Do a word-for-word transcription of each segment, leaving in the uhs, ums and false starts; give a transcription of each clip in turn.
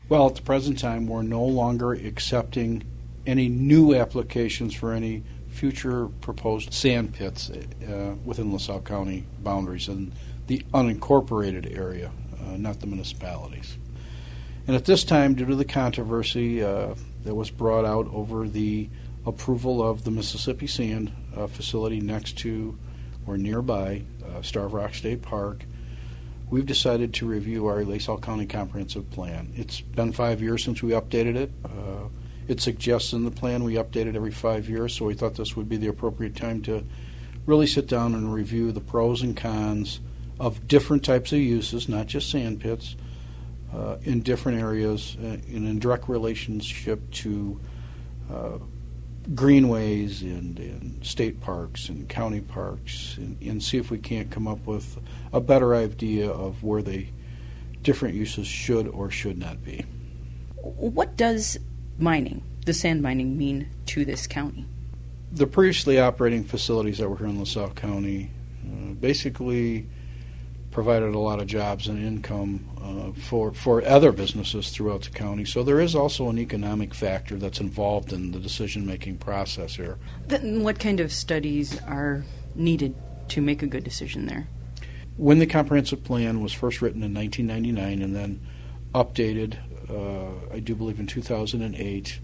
Well, at the present time, we're no longer accepting any new applications for any future proposed sand pits uh, within LaSalle County boundaries in the unincorporated area, uh, not the municipalities. And at this time, due to the controversy uh, that was brought out over the approval of the Mississippi Sand uh, facility next to or nearby uh, Starved Rock State Park, we've decided to review our LaSalle County Comprehensive Plan. It's been five years since we updated it. Uh, it suggests in the plan we update it every five years, so we thought this would be the appropriate time to really sit down and review the pros and cons of different types of uses, not just sand pits, uh, in different areas, uh, in, in direct relationship to uh, greenways and, and state parks and county parks, and, and see if we can't come up with a better idea of where the different uses should or should not be. What does mining, the sand mining, mean to this county? The previously operating facilities that were here in LaSalle County uh, basically provided a lot of jobs and income uh, for for other businesses throughout the county. So there is also an economic factor that's involved in the decision-making process here. Then what kind of studies are needed to make a good decision there? When the comprehensive plan was first written in nineteen ninety-nine and then updated, uh, I do believe in two thousand eight,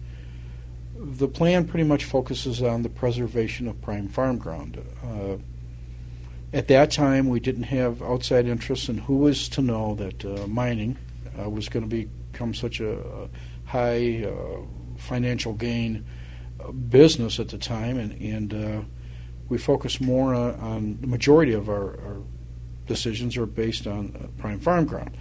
the plan pretty much focuses on the preservation of prime farm ground. Uh, At that time, we didn't have outside interests, and who was to know that uh, mining uh, was going to become such a high uh, financial gain uh, business at the time, and, and uh, we focus more on, on the majority of our, our decisions are based on uh, prime farm ground.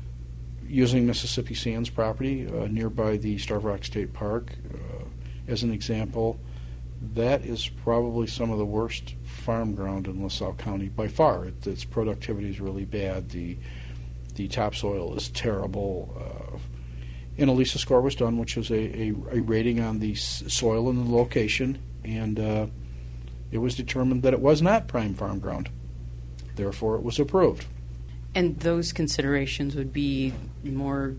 Using Mississippi Sands property uh, nearby the Starved Rock State Park uh, as an example, that is probably some of the worst farm ground in LaSalle County by far. It, its productivity is really bad. The the topsoil is terrible. Uh, and a LISA score was done, which is a, a, a rating on the s- soil and the location, and uh, it was determined that it was not prime farm ground. Therefore, it was approved. And those considerations would be more,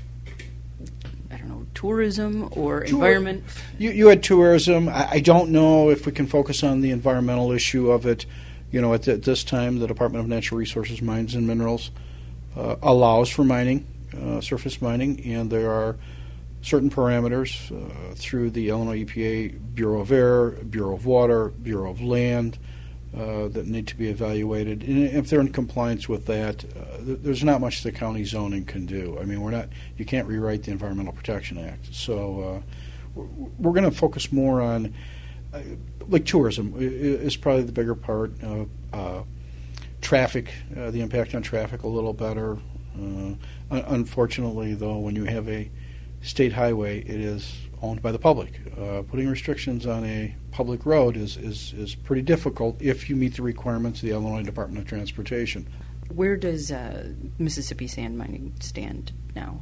I don't know, tourism or Tour- environment? You, you had tourism. I, I don't know if we can focus on the environmental issue of it. You know, at, the, at this time, the Department of Natural Resources, Mines and Minerals uh, allows for mining, uh, surface mining, and there are certain parameters uh, through the Illinois E P A Bureau of Air, Bureau of Water, Bureau of Land uh, that need to be evaluated. And if they're in compliance with that, uh, th- there's not much the county zoning can do. I mean, we're not. You can't rewrite the Environmental Protection Act. So uh, we're going to focus more on, uh, like tourism i- is probably the bigger part. Uh, uh, traffic, uh, the impact on traffic a little better. Uh, un- unfortunately, though, when you have a state highway, it is owned by the public. Uh, putting restrictions on a public road is, is, is pretty difficult if you meet the requirements of the Illinois Department of Transportation. Where does uh, Mississippi Sand Mining stand now?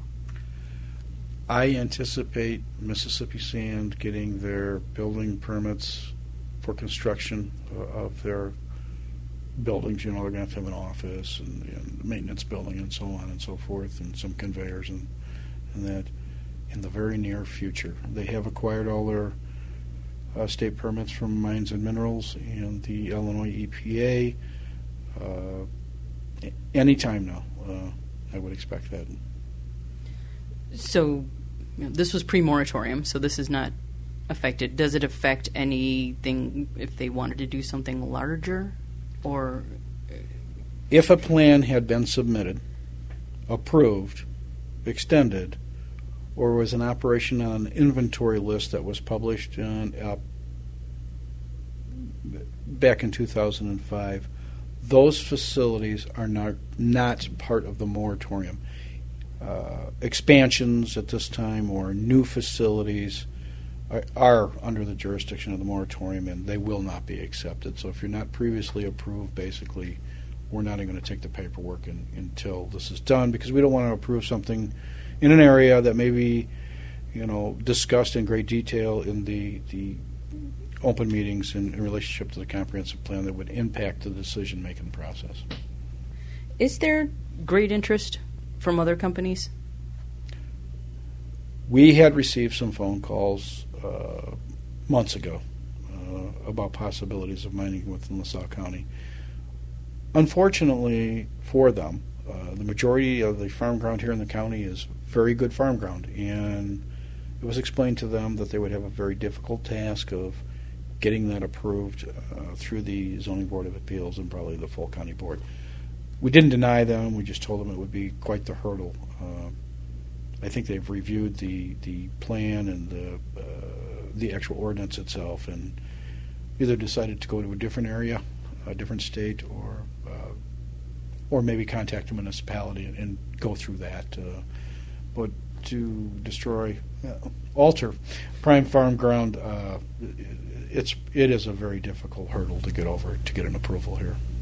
I anticipate Mississippi Sand getting their building permits for construction uh, of their buildings. You know, they're going to have to have an office and, and maintenance building and so on and so forth, and some conveyors and, and that in the very near future. They have acquired all their uh, state permits from Mines and Minerals and the Illinois E P A. Uh, any time now, uh, I would expect that. So you know, this was pre-moratorium, so this is not affected. Does it affect anything if they wanted to do something larger? Or if a plan had been submitted, approved, extended, or was an operation on an inventory list that was published in, uh, back in two thousand five, those facilities are not, not part of the moratorium. Uh, expansions at this time or new facilities are, are under the jurisdiction of the moratorium, and they will not be accepted. So if you're not previously approved, basically, we're not even going to take the paperwork in, until this is done, because we don't want to approve something in an area that may be, you know, discussed in great detail in the, the open meetings in, in relationship to the comprehensive plan that would impact the decision-making process. Is there great interest from other companies? We had received some phone calls uh, months ago uh, about possibilities of mining within LaSalle County. Unfortunately for them, uh, the majority of the farm ground here in the county is very good farm ground, and it was explained to them that they would have a very difficult task of getting that approved uh, through the Zoning Board of Appeals and probably the full county board. We didn't deny them. We just told them it would be quite the hurdle. Uh, I think they've reviewed the, the plan and the uh, the actual ordinance itself, and either decided to go to a different area, a different state, or uh, or maybe contact a municipality and, and go through that. Uh, but to destroy, uh, alter prime farm ground, uh, it's it is a very difficult hurdle to get over to get an approval here.